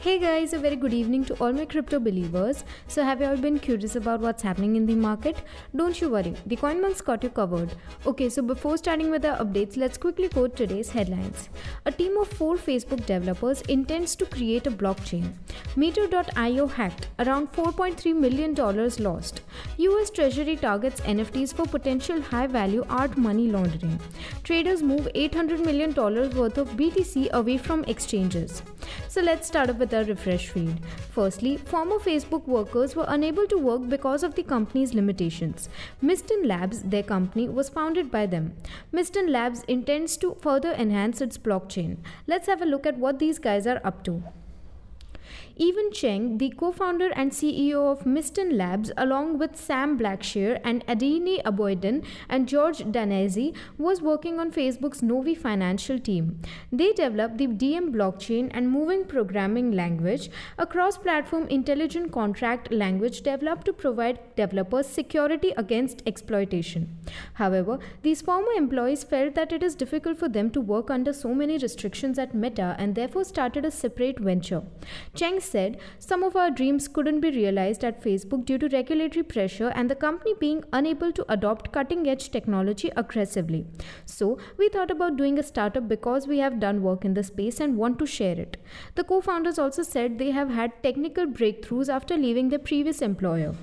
Hey guys, a very good evening to all my crypto believers. So have you all been curious about what's happening in the market? Don't you worry, the CoinMonk's got you covered. Okay, so before starting with the updates, let's quickly quote today's headlines. A team of 4 Facebook developers intends to create a blockchain. Meter.io hacked, around $4.3 million lost. US Treasury targets NFTs for potential high-value art money laundering. Traders move $800 million worth of BTC away from exchanges. So let's start up with our refresh feed. Firstly, former Facebook workers were unable to work because of the company's limitations. Miston Labs, their company, was founded by them. Miston Labs intends to further enhance its blockchain. Let's have a look at what these guys are up to. Evan Cheng, the co-founder and CEO of Miston Labs, along with Sam Blackshear and Adini Aboidin and George Danesi, was working on Facebook's Novi financial team. They developed the DM blockchain and moving programming language, a cross-platform intelligent contract language developed to provide developers security against exploitation. However, these former employees felt that it is difficult for them to work under so many restrictions at Meta and therefore started a separate venture. Cheng said, "Some of our dreams couldn't be realized at Facebook due to regulatory pressure and the company being unable to adopt cutting-edge technology aggressively. So, we thought about doing a startup because we have done work in the space and want to share it." The co-founders also said they have had technical breakthroughs after leaving their previous employer.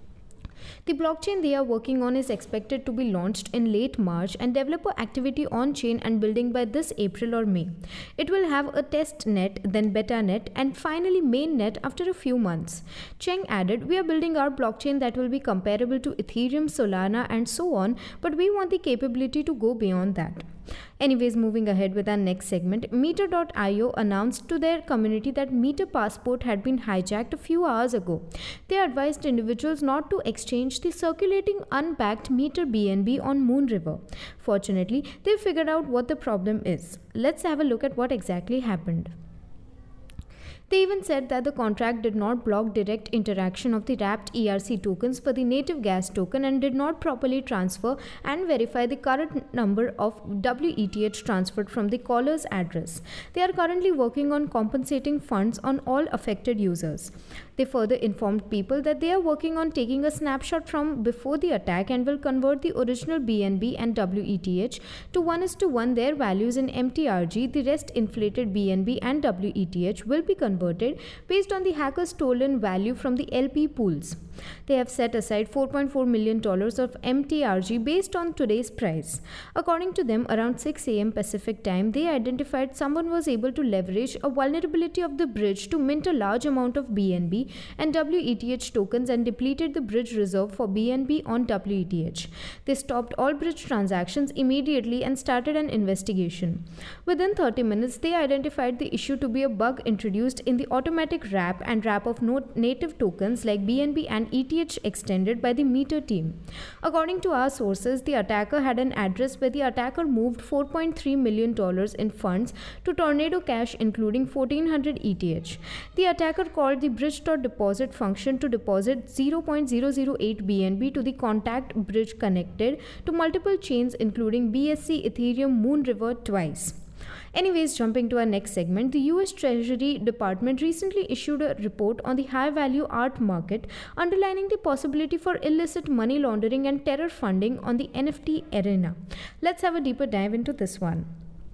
The blockchain they are working on is expected to be launched in late March and developer activity on-chain and building by this April or May. It will have a test net, then beta net, and finally main net after a few months. Cheng added, "We are building our blockchain that will be comparable to Ethereum, Solana, and so on, but we want the capability to go beyond that." Anyways, moving ahead with our next segment, Meter.io announced to their community that Meter Passport had been hijacked a few hours ago. They advised individuals not to exchange the circulating unbacked Meter BNB on Moon River. Fortunately, they figured out what the problem is. Let's have a look at what exactly happened. They even said that the contract did not block direct interaction of the wrapped ERC tokens for the native gas token and did not properly transfer and verify the current number of WETH transferred from the caller's address. They are currently working on compensating funds on all affected users. They further informed people that they are working on taking a snapshot from before the attack and will convert the original BNB and WETH to 1:1 their values in MTRG. The rest inflated BNB and WETH will be converted based on the hackers' stolen value from the LP pools. They have set aside $4.4 million of MTRG based on today's price. According to them, around 6 a.m. Pacific time, they identified someone was able to leverage a vulnerability of the bridge to mint a large amount of BNB and WETH tokens and depleted the bridge reserve for BNB on WETH. They stopped all bridge transactions immediately and started an investigation. Within 30 minutes, they identified the issue to be a bug introduced in the automatic wrap and wrap of native tokens like BNB and ETH extended by the Meter team. According to our sources, the attacker had an address where the attacker moved $4.3 million in funds to Tornado Cash, including 1400 ETH. The attacker called the bridge.deposit function to deposit 0.008 BNB to the contact bridge connected to multiple chains including BSC, Ethereum, Moon River twice. Anyways, jumping to our next segment, the US Treasury Department recently issued a report on the high-value art market, underlining the possibility for illicit money laundering and terror funding on the NFT arena. Let's have a deeper dive into this one.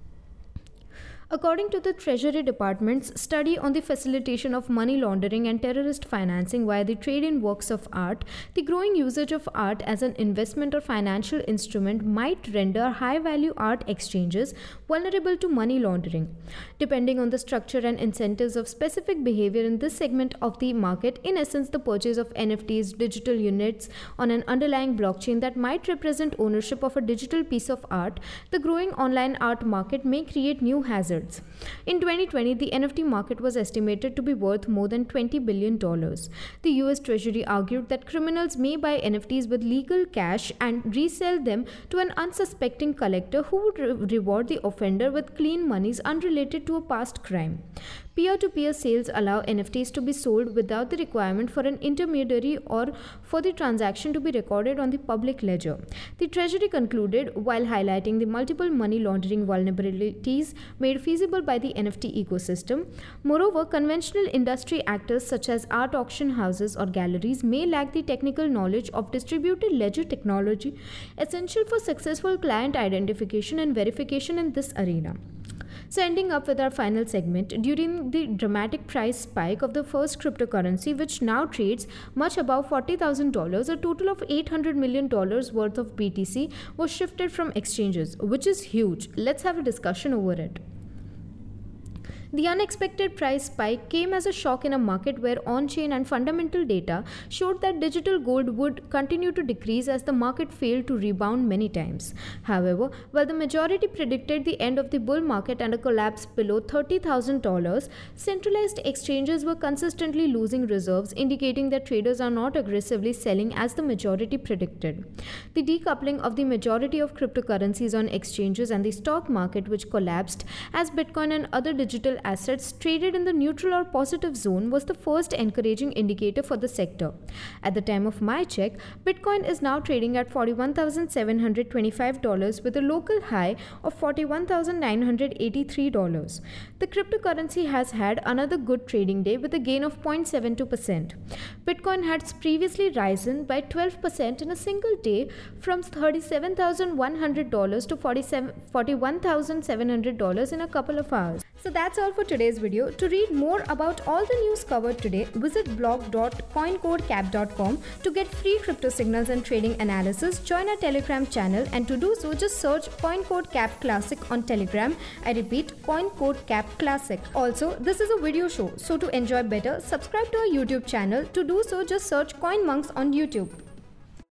According to the Treasury Department's study on the facilitation of money laundering and terrorist financing via the trade in works of art, the growing usage of art as an investment or financial instrument might render high-value art exchanges vulnerable to money laundering. Depending on the structure and incentives of specific behavior in this segment of the market, in essence, the purchase of NFTs, digital units on an underlying blockchain that might represent ownership of a digital piece of art, the growing online art market may create new hazards. In 2020, the NFT market was estimated to be worth more than $20 billion. The US Treasury argued that criminals may buy NFTs with legal cash and resell them to an unsuspecting collector who would reward the offender with clean monies unrelated to a past crime. Peer-to-peer sales allow NFTs to be sold without the requirement for an intermediary or for the transaction to be recorded on the public ledger. The Treasury concluded, while highlighting the multiple money laundering vulnerabilities made feasible by the NFT ecosystem. Moreover, conventional industry actors such as art auction houses or galleries may lack the technical knowledge of distributed ledger technology essential for successful client identification and verification in this arena. So ending up with our final segment, during the dramatic price spike of the first cryptocurrency, which now trades much above $40,000, a total of $800 million worth of BTC was shifted from exchanges, which is huge. Let's have a discussion over it. The unexpected price spike came as a shock in a market where on-chain and fundamental data showed that digital gold would continue to decrease as the market failed to rebound many times. However, while the majority predicted the end of the bull market and a collapse below $30,000, centralized exchanges were consistently losing reserves, indicating that traders are not aggressively selling as the majority predicted. The decoupling of the majority of cryptocurrencies on exchanges and the stock market, which collapsed as Bitcoin and other digital assets traded in the neutral or positive zone, was the first encouraging indicator for the sector. At the time of my check, Bitcoin is now trading at $41,725 with a local high of $41,983. The cryptocurrency has had another good trading day with a gain of 0.72%. Bitcoin had previously risen by 12% in a single day from $37,100 to $41,700 in a couple of hours. So that's all for today's video. To read more about all the news covered today, visit blog.coincodecap.com to get free crypto signals and trading analysis. Join our Telegram channel, and to do so, just search CoinCodeCap Classic on Telegram. I repeat, CoinCodeCap Classic. Also, this is a video show, so to enjoy better, subscribe to our YouTube channel. To do so, just search CoinMonks on YouTube.